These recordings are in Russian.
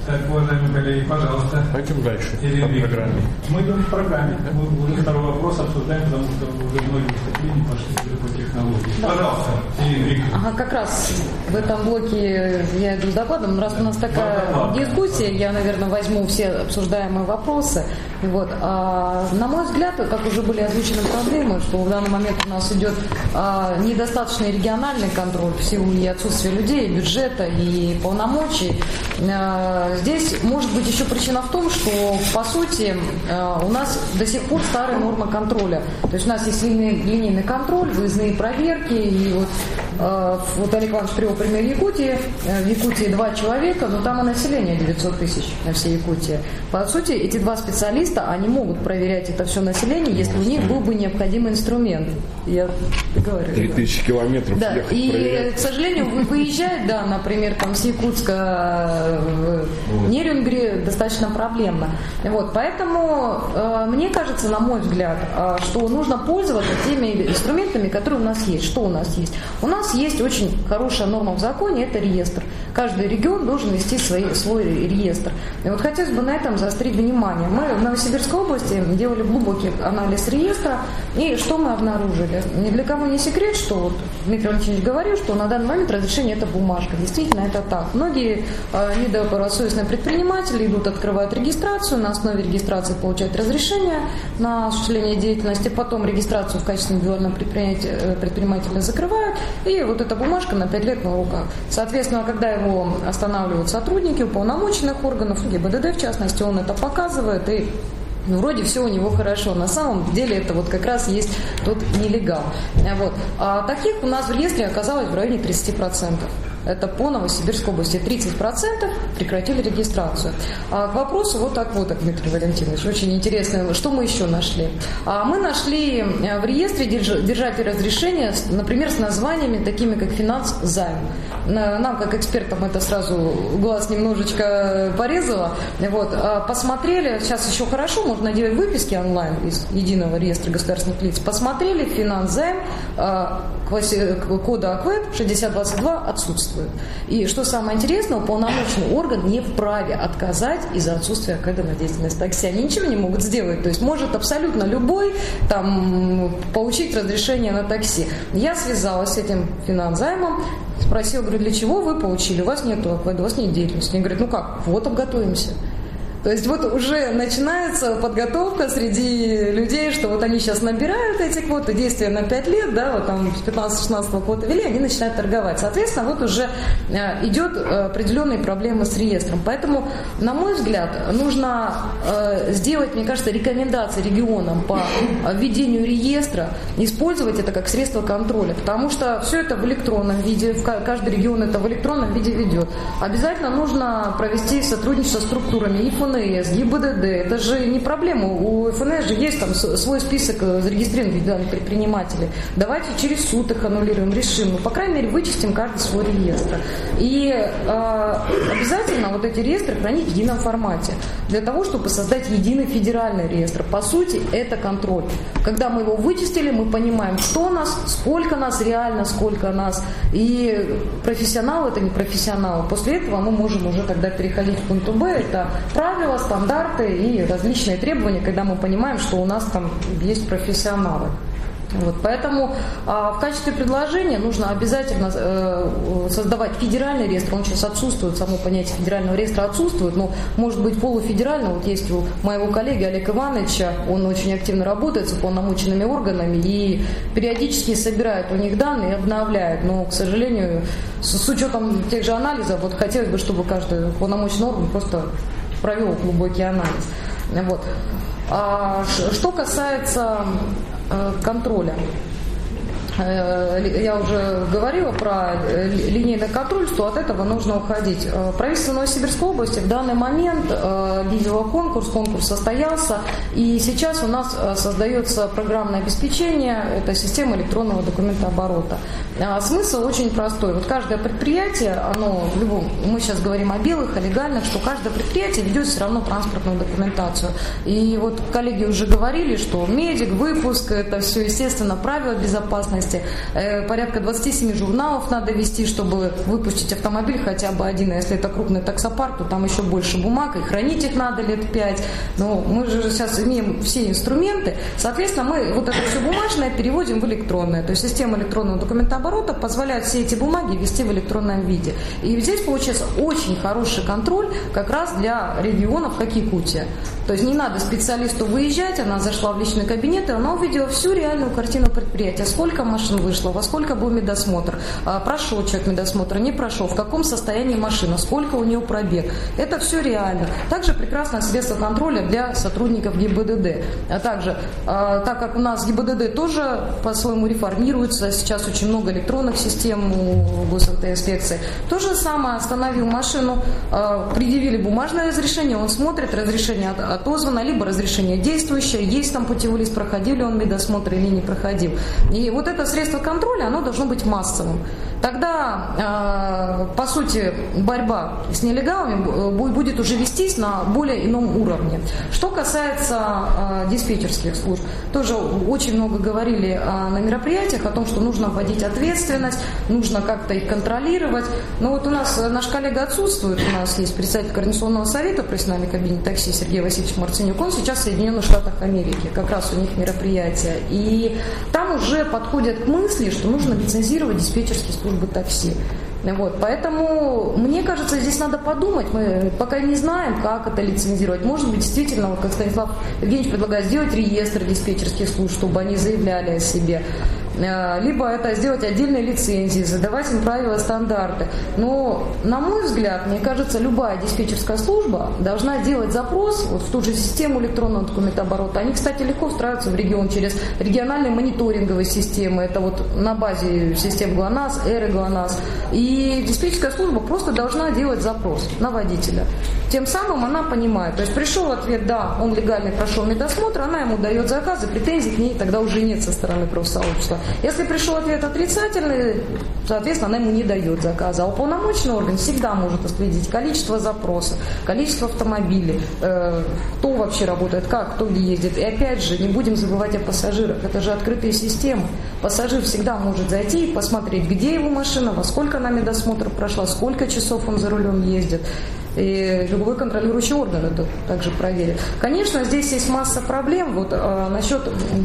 Так, уважаемые коллеги, пожалуйста. Пойдем дальше по программе. Мы идем в программе. Мы уже второй вопрос обсуждаем, потому что уже многие выступления пошли по технологии. Пожалуйста, Ирина Викторовна. Ага, как раз в этом блоке я иду с докладом. Раз у нас такая дискуссия, я, наверное, возьму все обсуждаемые вопросы. Вот. На мой взгляд, как уже были озвучены проблемы, что в данный момент у нас идет недостаточный региональный контроль в силу и отсутствия людей, и бюджета, и полномочий. Здесь может быть еще причина в том, что по сути у нас до сих пор старая норма контроля. То есть у нас есть линейный контроль, выездные проверки. И вот Олег Иванович привел пример Якутии. В Якутии 2 человека, но там и население 900 тысяч на всей Якутии. По сути, эти 2 специалиста, они могут проверять это все население, если у них был бы необходимый инструмент. Я говорю. 3000 километров. Да, и, проверять. К сожалению, выезжать, да, например, там с Якутска в Нерюнгри достаточно проблемно. Вот, поэтому мне кажется, на мой взгляд, что нужно пользоваться теми инструментами, которые у нас есть. Что у нас есть? У нас есть очень хорошая норма в законе, это реестр. Каждый регион должен вести свой реестр. И вот хотелось бы на этом заострить внимание. Мы в Новосибирской области делали глубокий анализ реестра, и что мы обнаружили? Ни для кого не секрет, что вот Дмитрий Валентинович говорил, что на данный момент разрешение – это бумажка. Действительно, это так. Многие недобросовестные предприниматели идут, открывают регистрацию, на основе регистрации получают разрешение на осуществление деятельности, потом регистрацию в качестве индивидуального предпринимателя закрывают, и вот эта бумажка на 5 лет на руках. Соответственно, когда его останавливают сотрудники уполномоченных органов, ГИБДД в частности, он это показывает, и вроде все у него хорошо. На самом деле это вот как раз есть тот нелегал. Вот. А таких у нас в реестре оказалось в районе 30%. Это по Новосибирской области. 30% прекратили регистрацию. К вопросу вот так, Дмитрий Валентинович, очень интересно, что мы еще нашли. Мы нашли в реестре держателей разрешения, например, с названиями такими, как «Финанс-займ». Нам, как экспертам, это сразу глаз немножечко порезало. Вот. Посмотрели, сейчас еще хорошо, можно делать выписки онлайн из единого реестра государственных лиц. Посмотрели «Финанс-займ», кода АКВЭД 6022 отсутствует. И что самое интересное, уполномоченный орган не вправе отказать из-за отсутствия АКВЭДа на деятельность такси. Они ничего не могут сделать. То есть может абсолютно любой получить разрешение на такси. Я связалась с этим финанс-займом, спросила, говорю, для чего вы получили? У вас нет АКВЭДа, у вас нет деятельности. Они говорят, вот обготовимся. То есть вот уже начинается подготовка среди людей, что вот они сейчас набирают эти квоты, действия на 5 лет, да, вот там с 15-16 квоты ввели, они начинают торговать. Соответственно, вот уже идет определенные проблемы с реестром. Поэтому, на мой взгляд, нужно сделать, мне кажется, рекомендации регионам по введению реестра, использовать это как средство контроля, потому что все это в электронном виде, каждый регион это в электронном виде ведет. Обязательно нужно провести сотрудничество с структурами ИФНС, ГИБДД, это же не проблема, у ФНС же есть там свой список зарегистрированных индивидуальных предпринимателей. Давайте через суд их аннулируем, решим, по крайней мере вычистим каждый свой реестр. И обязательно вот эти реестры хранить в едином формате, для того, чтобы создать единый федеральный реестр. По сути, это контроль. Когда мы его вычистили, мы понимаем, кто нас, сколько нас реально, сколько нас, и профессионал это не профессионал. После этого мы можем уже тогда переходить к пункту Б, это правила, стандарты и различные требования, когда мы понимаем, что у нас там есть профессионалы. Вот, поэтому в качестве предложения нужно обязательно создавать федеральный реестр. Он сейчас отсутствует, само понятие федерального реестра отсутствует, но может быть полуфедеральный. Вот есть у моего коллеги Олега Ивановича, он очень активно работает с уполномоченными органами и периодически собирает у них данные и обновляет. Но, к сожалению, с учетом тех же анализов, вот хотелось бы, чтобы каждый уполномоченный орган просто провел глубокий анализ. Вот. Что касается контроля, я уже говорила про линейный контроль, что от этого нужно уходить. Правительство Новосибирской области в данный момент объявило конкурс состоялся, и сейчас у нас создается программное обеспечение, это система электронного документооборота. Смысл очень простой. Вот каждое предприятие, мы сейчас говорим о белых, о легальных, что каждое предприятие ведет все равно транспортную документацию. И вот коллеги уже говорили, что медик, выпуск, это все, естественно, правила безопасности, реальности. Порядка 27 журналов надо вести, чтобы выпустить автомобиль хотя бы один. А если это крупный таксопарк, то там еще больше бумаг, и хранить их надо лет 5. Но мы же сейчас имеем все инструменты. Соответственно, мы вот это все бумажное переводим в электронное. То есть система электронного документооборота позволяет все эти бумаги вести в электронном виде. И здесь получается очень хороший контроль как раз для регионов, как Якутия. То есть не надо специалисту выезжать, она зашла в личный кабинет, и она увидела всю реальную картину предприятия. Сколько машин вышло, во сколько был медосмотр, прошел человек медосмотр, не прошел, в каком состоянии машина, сколько у нее пробег. Это все реально. Также прекрасное средство контроля для сотрудников ГИБДД. А также, так как у нас ГИБДД тоже по-своему реформируется, сейчас очень много электронных систем у госавтоинспекции. То же самое, остановил машину, предъявили бумажное разрешение, он смотрит, разрешение отозвано, либо разрешение действующее, есть там путевой лист, проходил ли он медосмотр или не проходил. И вот это средство контроля, оно должно быть массовым. Тогда, по сути, борьба с нелегалами будет уже вестись на более ином уровне. Что касается диспетчерских служб, тоже очень много говорили на мероприятиях о том, что нужно вводить ответственность, нужно как-то их контролировать. Но вот у нас наш коллега отсутствует, у нас есть представитель Координационного совета профессиональной кабины такси Сергей Васильевич Марцинюк, он сейчас в Соединенных Штатах Америки, как раз у них мероприятие. И там уже подходят к мысли, что нужно лицензировать диспетчерские службы такси. Вот, поэтому, мне кажется, здесь надо подумать. Мы пока не знаем, как это лицензировать. Может быть, действительно, вот как Станислав Евгеньевич предлагает, сделать реестр диспетчерских служб, чтобы они заявляли о себе. Либо это сделать отдельные лицензии, задавать им правила, стандарты. Но, на мой взгляд, мне кажется, любая диспетчерская служба должна делать запрос вот в ту же систему электронного документооборота. Они, кстати, легко встраиваются в регион через региональные мониторинговые системы. Это вот на базе систем ГЛОНАСС, ЭРы ГЛОНАСС. И диспетчерская служба просто должна делать запрос на водителя. Тем самым она понимает. То есть пришел ответ, да, он легальный, прошел медосмотр, она ему дает заказ, и претензий к ней тогда уже нет со стороны профсообщества. Если пришел ответ отрицательный, соответственно, она ему не дает заказа. А уполномоченный орган всегда может отследить количество запросов, количество автомобилей, кто вообще работает, как, кто где ездит. И опять же, не будем забывать о пассажирах. Это же открытые системы. Пассажир всегда может зайти и посмотреть, где его машина, во сколько она медосмотр прошла, сколько часов он за рулем ездит. И любой контролирующий орган это также проверит. Конечно, здесь есть масса проблем вот, насчет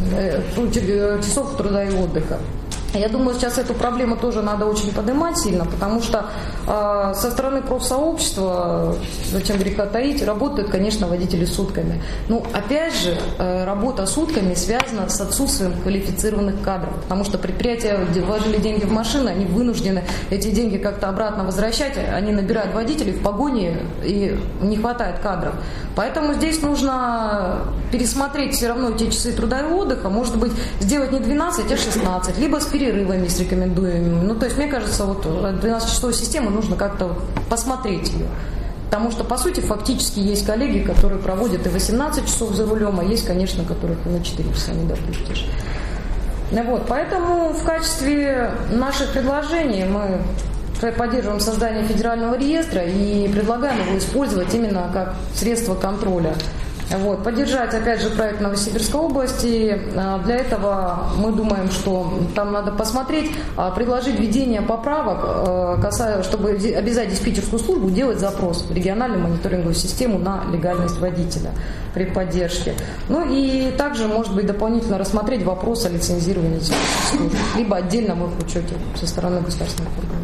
часов труда и отдыха. Я думаю, сейчас эту проблему тоже надо очень поднимать сильно, потому что со стороны профсообщества, зачем греха таить, работают, конечно, водители сутками. Но, опять же, работа сутками связана с отсутствием квалифицированных кадров, потому что предприятия вложили деньги в машины, они вынуждены эти деньги как-то обратно возвращать, они набирают водителей в погоне, и не хватает кадров. Поэтому здесь нужно пересмотреть все равно эти часы труда и отдыха, может быть, сделать не 12, а 16, либо с перерывами с рекомендуемыми. Ну, то есть, мне кажется, вот 12-часовую систему нужно как-то посмотреть ее. Потому что, по сути, фактически есть коллеги, которые проводят и 18 часов за рулем, а есть, конечно, которых и на 4 часа не допустишь. Вот, поэтому в качестве наших предложений мы поддерживаем создание федерального реестра и предлагаем его использовать именно как средство контроля. Вот, поддержать, опять же, проект Новосибирской области. Для этого мы думаем, что там надо посмотреть, предложить введение поправок, чтобы обязать диспетчерскую службу делать запрос в региональную мониторинговую систему на легальность водителя при поддержке. Ну и также, может быть, дополнительно рассмотреть вопрос о лицензировании диспетчерских служб, либо отдельно в их учете со стороны государственных органов.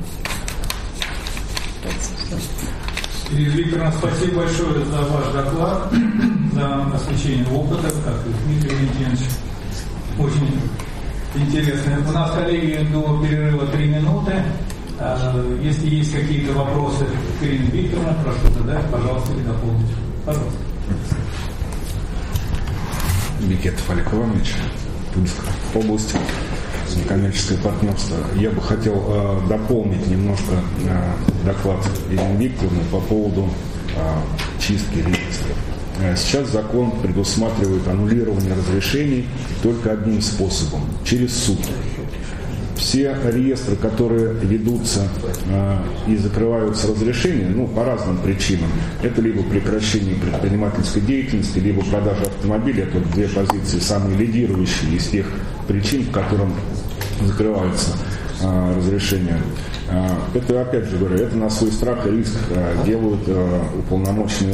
Ирина Викторовна, спасибо большое за ваш доклад, за освещение опыта, как и Дмитрий Валентинович. Очень интересно. У нас, коллеги, до перерыва 3 минуты. Если есть какие-то вопросы к Ирине Викторовне, прошу задать, пожалуйста, или дополните. Пожалуйста. Бекетов Олег Иванович, Тульская область, некоммерческое партнерство. Я бы хотел дополнить немножко доклад Ирины Викторовны по поводу чистки реестров. Сейчас закон предусматривает аннулирование разрешений только одним способом – через суд. Все реестры, которые ведутся и закрываются разрешения, по разным причинам, это либо прекращение предпринимательской деятельности, либо продажа автомобиля. Это две позиции, самые лидирующие из тех причин, по которым закрываются разрешения. Это, опять же говорю, это на свой страх и риск делают уполномоченные